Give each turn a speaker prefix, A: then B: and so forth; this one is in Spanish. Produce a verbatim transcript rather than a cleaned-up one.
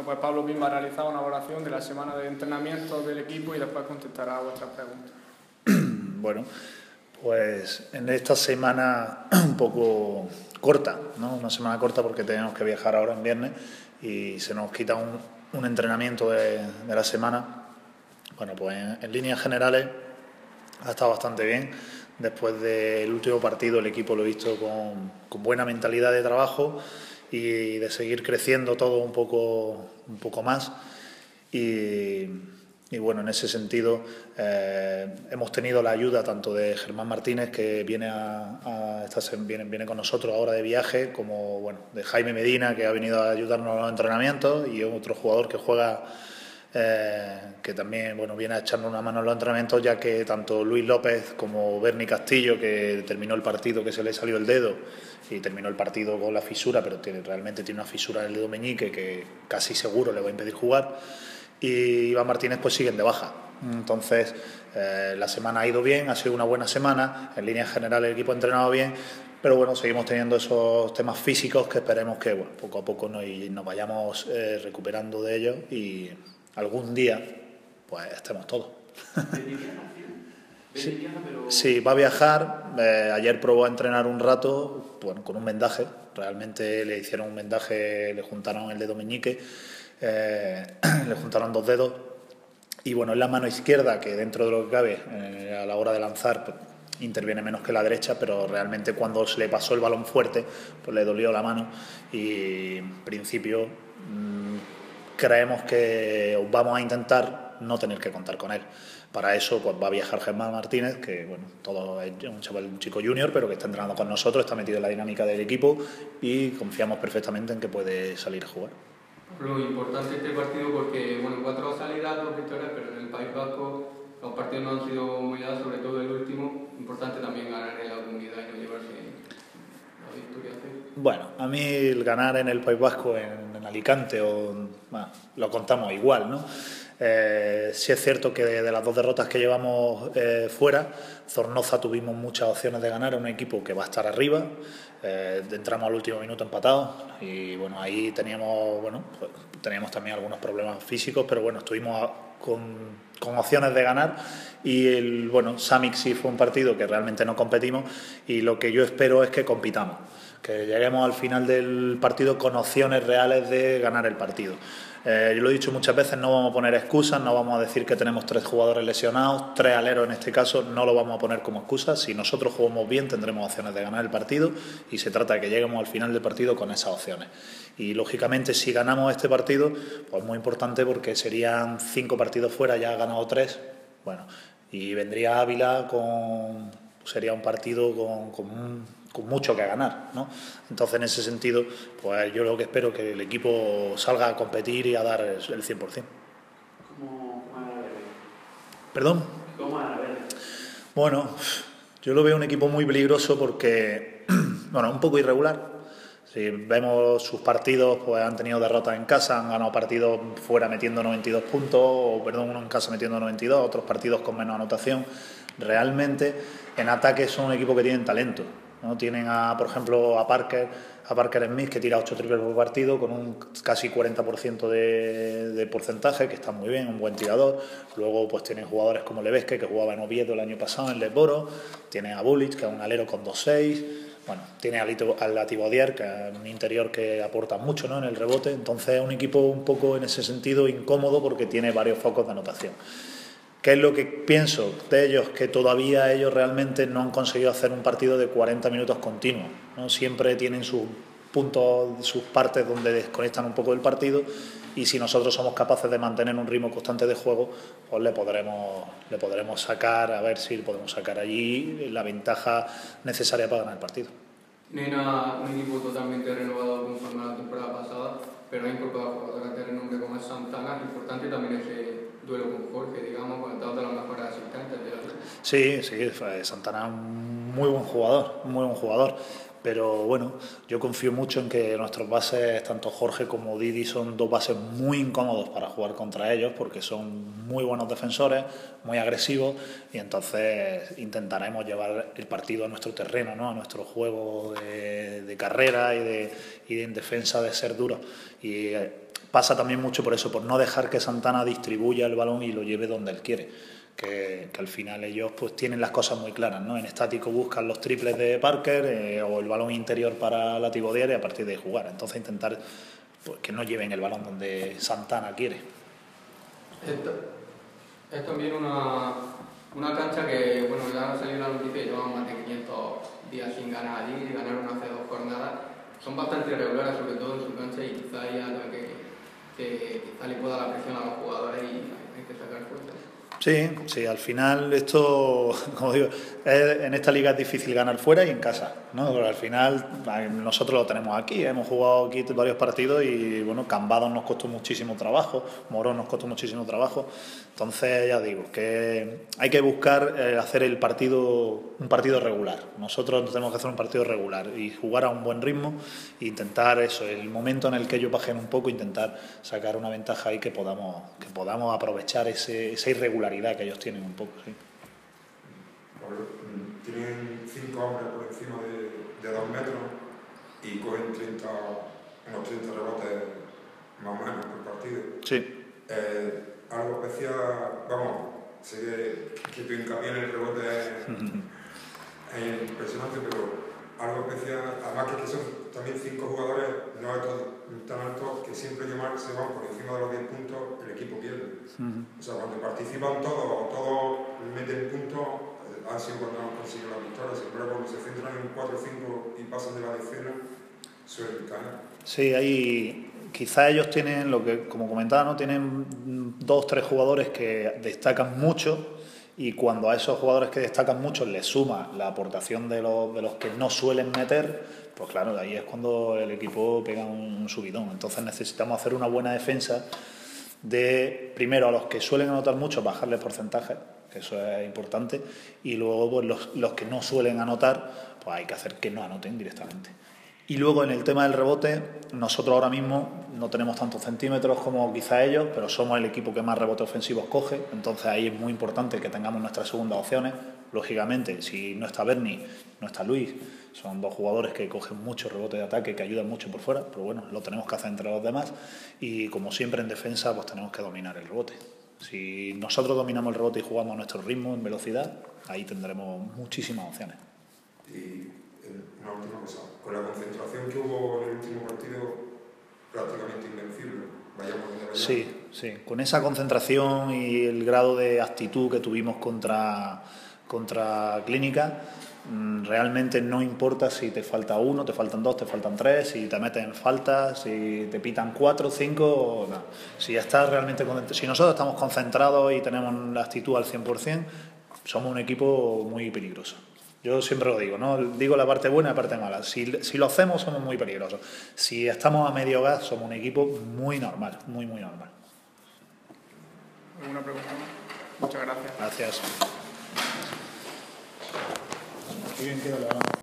A: Bueno, pues Pablo Pimba ha realizado una evaluación de la semana de entrenamiento del equipo y después contestará a vuestras preguntas.
B: Bueno, pues en esta semana un poco corta, ¿no? Una semana corta porque tenemos que viajar ahora en viernes y se nos quita un, un entrenamiento de, de la semana. Bueno, pues en, en líneas generales ha estado bastante bien. Después del último partido el equipo lo he visto con, con buena mentalidad de trabajo y de seguir creciendo todo un poco, un poco más. Y, y bueno, en ese sentido eh, hemos tenido la ayuda tanto de Germán Martínez, que viene, a, a esta, viene, viene con nosotros ahora de viaje, como bueno, de Jaime Medina, que ha venido a ayudarnos a los entrenamientos, y otro jugador que juega, eh, que también bueno, viene a echarnos una mano en los entrenamientos, ya que tanto Luis López como Berni Castillo, que terminó el partido que se le salió el dedo y terminó el partido con la fisura, pero tiene, realmente tiene una fisura en el dedo meñique que casi seguro le va a impedir jugar, y Iván Martínez pues siguen de baja. Entonces eh, la semana ha ido bien, ha sido una buena semana, en líneas generales el equipo ha entrenado bien, pero bueno, seguimos teniendo esos temas físicos que esperemos que bueno, poco a poco nos, nos vayamos eh, recuperando de ellos y algún día pues estemos todos. Sí, sí, va a viajar. Eh, ayer probó a entrenar un rato, bueno, con un vendaje. Realmente le hicieron un vendaje, le juntaron el dedo meñique, eh, le juntaron dos dedos. Y bueno, es la mano izquierda que dentro de lo que cabe, eh, a la hora de lanzar, pues, interviene menos que la derecha, pero realmente cuando se le pasó el balón fuerte, pues le dolió la mano y en principio mmm, creemos que vamos a intentar no tener que contar con él. Para eso pues va a viajar Germán Martínez, que bueno, todo es un chaval, un chico junior, pero que está entrenando con nosotros, está metido en la dinámica del equipo y confiamos perfectamente en que puede salir a jugar.
C: Lo importante este partido porque, bueno, cuatro salidas, dos victorias, pero en el País Vasco los partidos no han sido muy dados, sobre todo el último. Importante también ganar en la comunidad y no llevarse la victoria.
B: Bueno, a mí el ganar en el País Vasco, en, en Alicante, o, bueno, lo contamos igual, ¿no? Eh, sí es cierto que de, de las dos derrotas que llevamos eh, fuera, Zornoza tuvimos muchas opciones de ganar, un equipo que va a estar arriba, eh, entramos al último minuto empatados y bueno, ahí teníamos, bueno, pues, teníamos también algunos problemas físicos, pero bueno, estuvimos con, con opciones de ganar y el, bueno, Samix sí fue un partido que realmente no competimos y lo que yo espero es que compitamos, que lleguemos al final del partido con opciones reales de ganar el partido. Eh, yo lo he dicho muchas veces, no vamos a poner excusas, no vamos a decir que tenemos tres jugadores lesionados, tres aleros en este caso, no lo vamos a poner como excusa. Si nosotros jugamos bien tendremos opciones de ganar el partido y se trata de que lleguemos al final del partido con esas opciones. Y lógicamente si ganamos este partido, pues muy importante porque serían cinco partidos fuera, ya ha ganado tres, bueno, y vendría Ávila con, sería un partido con, con un con mucho que ganar, ¿no? Entonces, en ese sentido, pues yo lo que espero es que el equipo salga a competir y a dar el cien por ciento.
D: ¿Cómo va a ver?
B: ¿Perdón?
D: ¿Cómo va a ver?
B: Bueno, yo lo veo un equipo muy peligroso porque, bueno, un poco irregular. Si vemos sus partidos, pues han tenido derrotas en casa, han ganado partidos fuera metiendo noventa y dos puntos, o perdón, uno en casa metiendo noventa y dos, otros partidos con menos anotación. Realmente, en ataque son un equipo que tienen talento, ¿no? Tienen, a, por ejemplo, a Parker, a Parker Smith, que tira ocho triples por partido con un casi cuarenta por ciento de, de porcentaje, que está muy bien, un buen tirador. Luego pues tienen jugadores como Levesque, que jugaba en Oviedo el año pasado en Lesboro. Tienen a Bulic, que es un alero con dos seis. Bueno, tiene al Latibodier, que es un interior que aporta mucho, ¿no?, en el rebote. Entonces es un equipo un poco en ese sentido incómodo porque tiene varios focos de anotación. ¿Qué es lo que pienso de ellos? Que todavía ellos realmente no han conseguido hacer un partido de cuarenta minutos continuos, ¿no? Siempre tienen sus puntos, sus partes donde desconectan un poco del partido y si nosotros somos capaces de mantener un ritmo constante de juego, pues le podremos, le podremos sacar, a ver si podemos sacar allí la ventaja necesaria para ganar el partido.
C: Tienen un equipo totalmente renovado conforme a la temporada pasada, pero ha incorporado jugadores de renombre como es Santana. Importante también ese duelo con Jorge, digamos, conectado de los mejores asistentes de la liga.
B: Sí, sí, Santana es un muy buen jugador, un muy buen jugador. Pero bueno, yo confío mucho en que nuestros bases, tanto Jorge como Didi, son dos bases muy incómodos para jugar contra ellos porque son muy buenos defensores, muy agresivos y entonces intentaremos llevar el partido a nuestro terreno, ¿no?, a nuestro juego de, de carrera y de, y de en defensa de ser duros. Y pasa también mucho por eso, por no dejar que Santana distribuya el balón y lo lleve donde él quiere. Que, que al final ellos pues tienen las cosas muy claras, ¿no? En estático buscan los triples de Parker eh, o el balón interior para la Thibaudier y a partir de ahí jugar. Entonces intentar pues, que no lleven el balón donde Santana quiere.
C: Esto es también una, una cancha que, bueno, ya ha salido la noticia, llevan más de quinientos días sin ganar allí, y ganaron hace dos jornadas. Son bastante irregulares, sobre todo en su cancha, y quizá hay algo que, que quizá le pueda dar la presión a los jugadores y hay que sacar fuerza.
B: Sí, sí, al final esto, como digo, es, en esta liga es difícil ganar fuera y en casa, ¿no? Pero al final nosotros lo tenemos aquí, hemos jugado aquí varios partidos y bueno, Cambados nos costó muchísimo trabajo, Morón nos costó muchísimo trabajo, entonces ya digo, que hay que buscar eh, hacer el partido, un partido regular, nosotros tenemos que hacer un partido regular y jugar a un buen ritmo e intentar eso, el momento en el que ellos bajen un poco, intentar sacar una ventaja ahí que podamos, que podamos aprovechar ese, esa irregularidad que ellos tienen un poco, sí.
E: Tienen cinco hombres por encima de, de dos metros y cogen treinta, unos treinta rebotes más o menos por partido.
B: Sí.
E: Eh, algo especial, vamos, sé que, que tu hincapié en el rebote es, es impresionante, pero algo especial, además que, que son también cinco jugadores no altos, tan altos que siempre que más se van por encima de los diez puntos, el equipo pierde. Uh-huh. O sea, cuando participan todos o todos meten puntos, ha sido cuando han conseguido la victoria. Siempre cuando se centran en cuatro o cinco y pasan de la decena, suelen caer.
B: Sí, ahí quizá ellos tienen, lo que como comentaba, ¿no? Tienen dos, tres jugadores que destacan mucho. Y cuando a esos jugadores que destacan mucho les suma la aportación de los, de los que no suelen meter, pues claro, ahí es cuando el equipo pega un subidón. Entonces necesitamos hacer una buena defensa de, primero, a los que suelen anotar mucho, bajarles porcentaje, que eso es importante, y luego pues, los, los que no suelen anotar, pues hay que hacer que no anoten directamente. Y luego en el tema del rebote, nosotros ahora mismo no tenemos tantos centímetros como quizá ellos, pero somos el equipo que más rebotes ofensivos coge, entonces ahí es muy importante que tengamos nuestras segundas opciones. Lógicamente, si no está Berni, no está Luis, son dos jugadores que cogen mucho rebote de ataque, que ayudan mucho por fuera, pero bueno, lo tenemos que hacer entre los demás y como siempre en defensa, pues tenemos que dominar el rebote. Si nosotros dominamos el rebote y jugamos a nuestro ritmo, en velocidad, ahí tendremos muchísimas opciones.
E: Y una última cosa, con la concentración que hubo en el último partido, prácticamente invencible. Vayamos de allá.
B: Sí, sí, con esa concentración y el grado de actitud que tuvimos contra, contra Clínica, realmente no importa si te falta uno, te faltan dos, te faltan tres, si te meten en faltas, si te pitan cuatro, cinco, no. Si estás realmente si nosotros estamos concentrados y tenemos la actitud al cien por ciento, somos un equipo muy peligroso. Yo siempre lo digo, ¿no? Digo la parte buena y la parte mala. Si, si lo hacemos, somos muy peligrosos. Si estamos a medio gas, somos un equipo muy normal, muy, muy normal.
A: ¿Alguna pregunta? Muchas gracias.
B: Gracias. Qué bien queda la